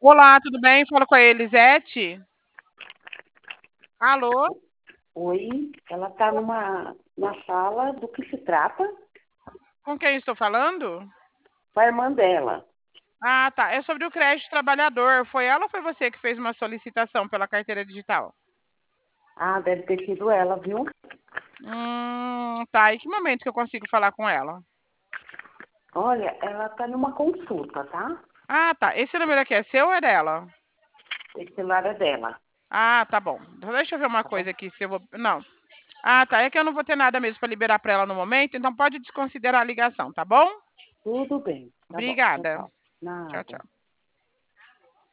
Olá, tudo bem? Falo com a Elisete. Alô? Oi, ela está na sala do que se trata Com quem estou falando? com a irmã dela. Ah, tá. É sobre o crédito trabalhador. Foi ela ou foi você que fez uma solicitação pela carteira digital? Ah, deve ter sido ela, viu? Tá. E que momento que eu consigo falar com ela? Olha, ela está numa consulta, tá? Ah, tá. Esse número aqui é seu ou é dela? Esse celular é dela, Ah, tá bom. Então, deixa eu ver uma tá bom? coisa aqui, se eu vou. Não. Ah, tá. É que eu não vou ter nada mesmo para liberar para ela no momento, então pode desconsiderar a ligação, tá bom? Tudo bem, tá bom. Tchau, Obrigada. tchau. Tchau, tchau. Nada.